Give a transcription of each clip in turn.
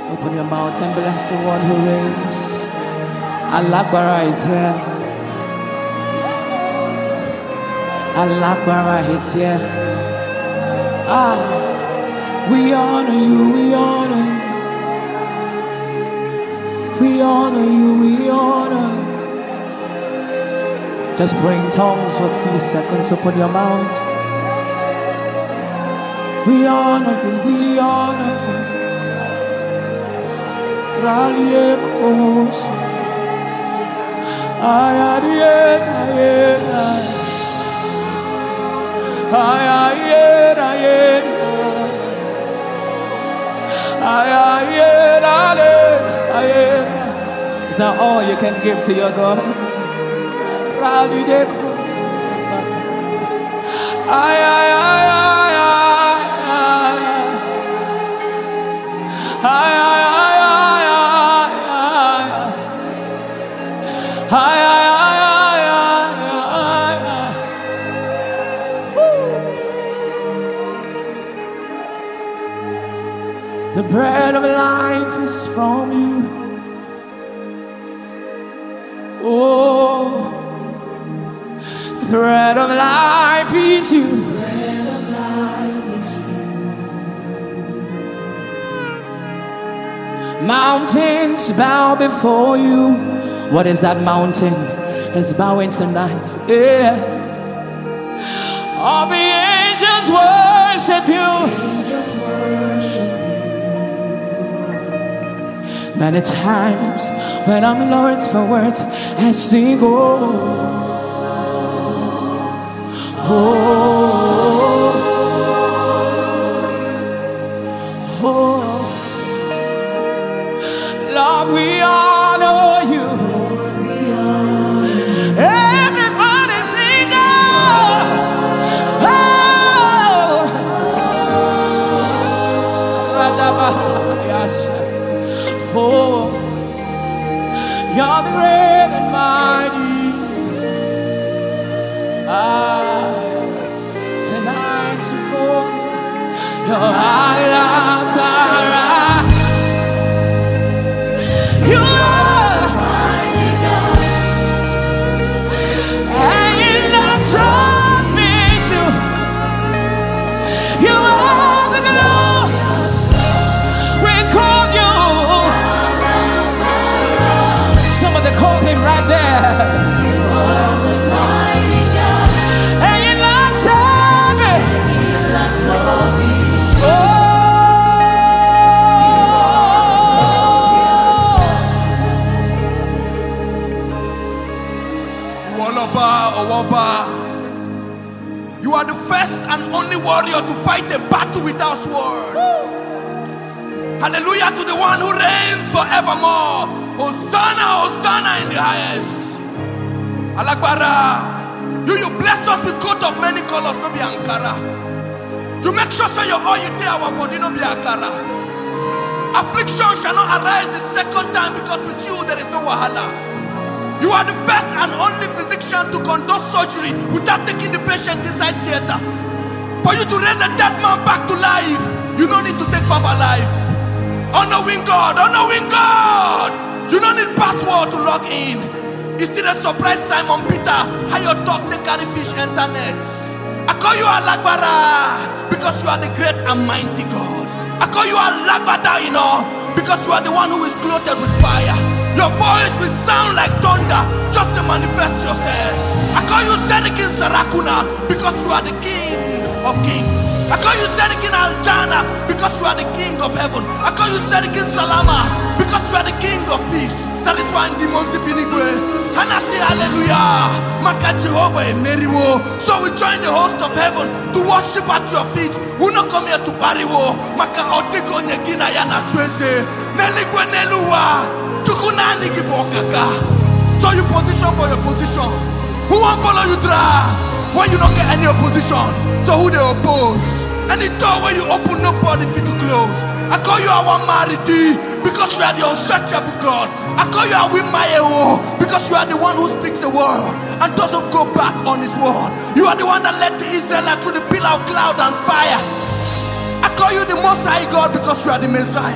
Open your mouth and bless the one who reigns. Alagbara is here. Alagbara is here. We honor you, we honor you. We honor you, we honor you. Just pray in tongues for a few seconds. Open your mouth. We honor you, we honor you. Ralie kos. Ayariye, ayariye. Is that all you can give to your God? The bread of life is from you. Oh, the bread of life is you. The bread of life is you. Mountains bow before you. What is that mountain? It's bowing tonight. Yeah. All the angels worship you. Angels worship you. Many times when I'm lost for words, I sing, oh, oh, oh. Lord, we honor you. Everybody sing, oh, you're the great and mighty. Tonight you call your Alagbara. You are mighty God, and you're not something to. You are the glory. We call you. Somebody call him right there. You are the mighty God, and you're not me. Oh, Woloba, Owoba. You are the first and only warrior to fight a battle without sword. Hallelujah to the one who reigns forevermore. Hosanna, Hosanna in the highest. Alagbara. You bless us with coat of many colors, no be Ankara. You make sure so your oil you take our body, no be Ankara. Affliction shall not arise the second time because with you there is no wahala. You are the first and only physician to conduct surgery without taking the patient inside theater. For you to raise a dead man back to life, you don't need to take Papa life. Honoring God, honoring God. You don't need password to log in. It's still a surprise, Simon Peter, how your dog they carry fish internet. I call you Alagbara because you are the great and mighty God. I call you Alagbada, you know, because you are the one who is clothed with fire. Your voice will sound like thunder just to manifest yourself. I call you Serikin Sarakuna because you are the King of Kings. I call you Serikin Aljana because you are the King of Heaven. I call you Serikin Salama because you are the King of Peace. That is why in the most binigwe. And I say hallelujah. Maka Jehovah Emeriwo. So we join the host of heaven to worship at your feet. We not come here to pariwo. Maka otego nyegina yana chweze. Neligwe neluwa. Chukunani gibokaka. So you position for your position. Who won't follow you dry? When you don't get any opposition. So who they oppose? Any door where you open, nobody fit to close. I call you our Maridi because you are the unsearchable God. I call you our Wimayewo because you are the one who speaks the word and doesn't go back on his word. You are the one that led the Israelites through the pillar of cloud and fire. I call you the Most High God because you are the Messiah.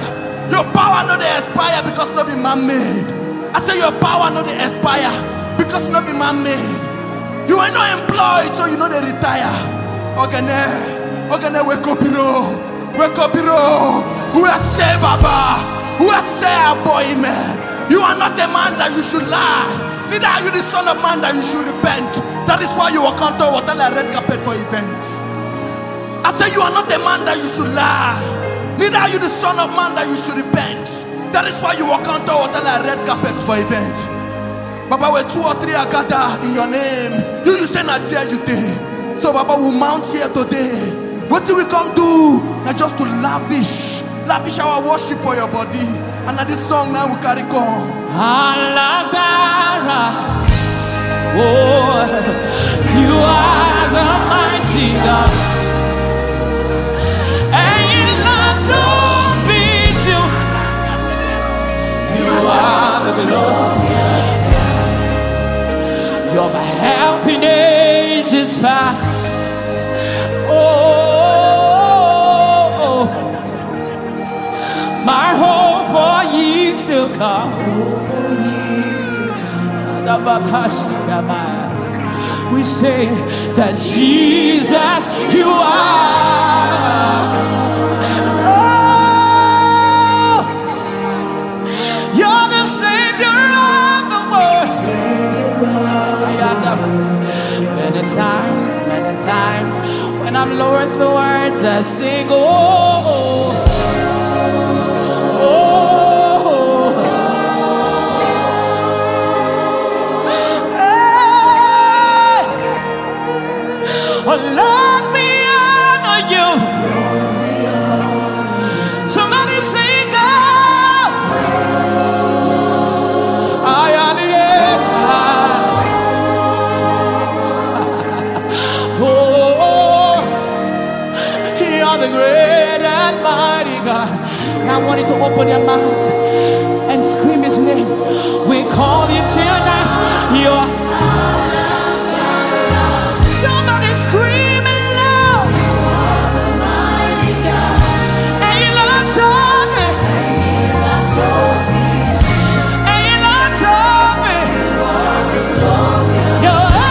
Your power no they expire because no be man-made. I say your power no they expire because no be man-made. You are not employed, so you know they retire. Okay, wake up, hero. Wake up, hero. Who has say Baba? Who has say a boy, man? You are not a man that you should lie. Neither are you the son of man that you should repent. That is why you walk on to water like red carpet for events. I say you are not a man that you should lie. Neither are you the son of man that you should repent. That is why you walk on to water like red carpet for events. Baba, where 2 or 3 are gathered in your name, you say not there you day. So Baba will mount here today. What do we come do? Now just to lavish our worship for your body. And now this song now we carry on. Alabara, oh, you are the mighty God, and you love to beat you. You are the glorious. You're my happiness is past. Oh, my hope for years to come. We say that Jesus, you are. Oh, you're the Savior of the world. Many times, when I'm lost for words, I sing, oh, oh, hey, oh, Lord, me honor you. Somebody sing, oh, I honor you. The great and mighty God. I want you to open your mouth and scream his name. We call you tonight. You are. Somebody scream it loud. You are the mighty God. And you love told me. And you love told me. You are the glorious. You are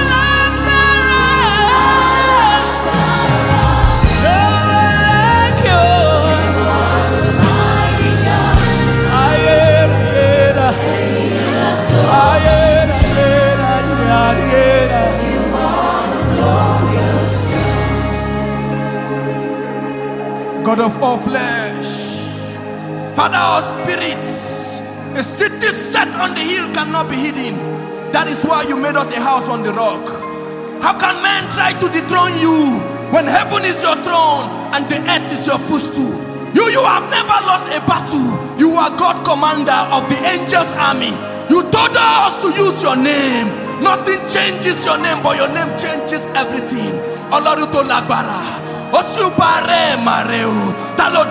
God of all flesh, Father of spirits, a city set on the hill cannot be hidden. That is why you made us a house on the rock. How can men try to dethrone you when heaven is your throne and the earth is your footstool? You have never lost a battle. You are God, commander of the angels' army. You told us to use your name. Nothing changes your name, but your name changes everything. Oloruto Lagbara. Osubare mareu, talo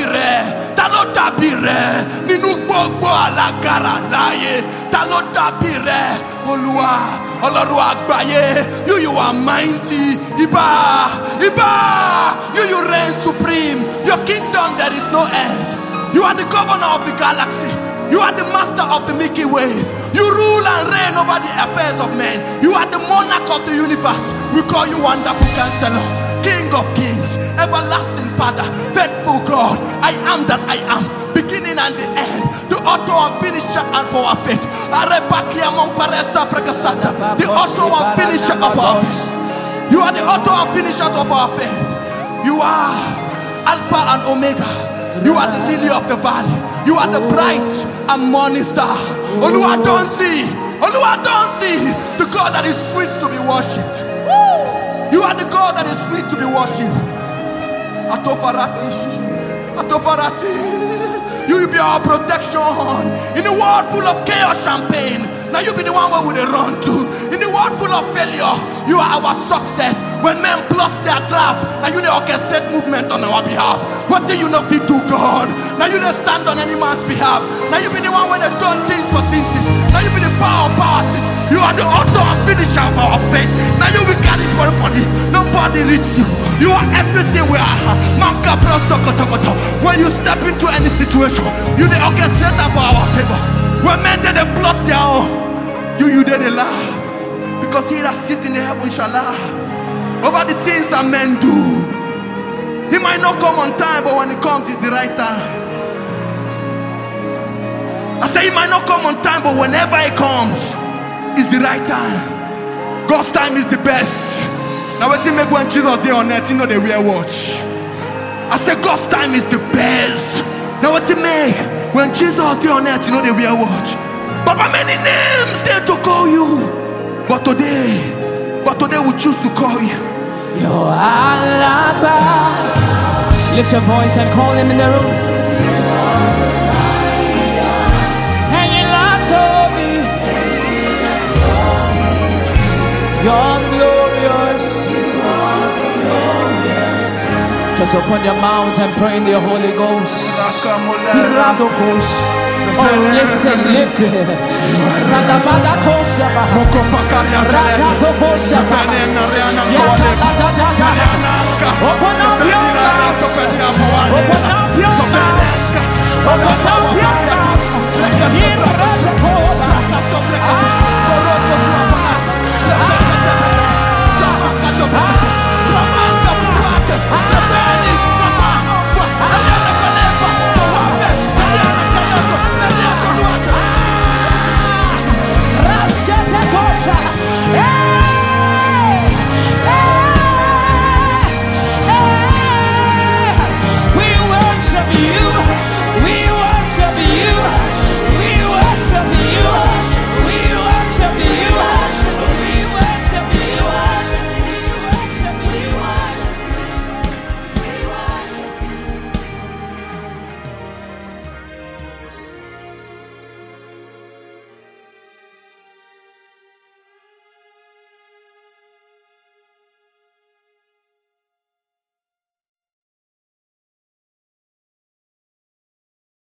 dabire, ninu gbogbo alagara láyé, talo dabire, Olúwa, Ọlọ́run àgbáyé, you are mighty, Iba, you reign supreme, your kingdom there is no end. You are the governor of the galaxy. You are the master of the Milky Ways. You rule and reign over the affairs of men. You are the monarch of the universe. We call you Wonderful Counselor, King of Kings, Everlasting Father, Faithful God. I am that I am, beginning and the end, the author and finisher of our faith. The author and finisher of our faith. You are the author and finisher of our faith. You are Alpha and Omega. You are the lily of the valley. You are the bright and morning star. Oluwa don't see the God that is sweet to be worshipped. You are the God that is sweet to be worshipped. Atofarati. You will be our protection in a world full of chaos and pain. Now you be the one where we run to. In the world full of failure, you are our success. When men plot their draft, now you the orchestrate movement on our behalf. What do you not fit to God? Now you don't stand on any man's behalf. Now you be the one where they done things for things. Now you be the power of powers. You are the author and finisher of our faith. Now you will carry for everybody. Nobody reach you. You are everything we are. When you step into any situation, situation. You the orchestrator for our favor. When men did they plot their own, you did they laugh. Because he that sits in the heaven shall laugh over the things that men do. He might not come on time, but when he comes, it's the right time. I say he might not come on time, but whenever he comes, it's the right time. God's time is the best. Now what you make when Jesus day on earth, you know they wear watch. I say God's time is the best. Now what you make when Jesus day on earth, you know they wear watch. Papa, many names there to call you, but today we choose to call you. Yo, Allah, lift your voice and call him in the room. And you lie to me. You're glorious. Just open your mouth and pray in the Holy Ghost. Oh, lift it, lift it. Open up your mouth. Open up your